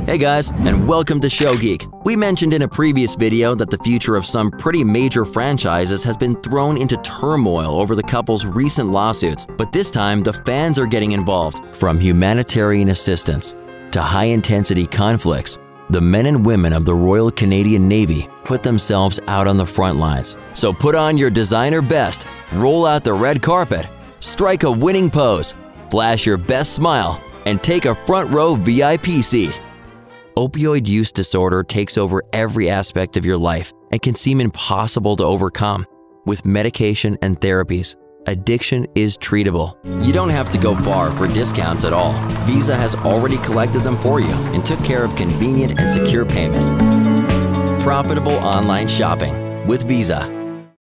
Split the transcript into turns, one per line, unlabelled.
Hey guys, and welcome to Show Geek. We mentioned in a previous video that the future of some pretty major franchises has been thrown into turmoil over the couple's recent lawsuits, but this time the fans are getting involved. From humanitarian assistance to high-intensity conflicts, the men and women of the Royal Canadian Navy put themselves out on the front lines. So put on your designer best, roll out the red carpet, strike a winning pose, flash your best smile, and take a front row VIP seat. Opioid use disorder takes over every aspect of your life and can seem impossible to overcome. With medication and therapies, addiction is treatable. You don't have to go far for discounts at all. Visa has already collected them for you and took care of convenient and secure payment. Profitable online shopping with Visa.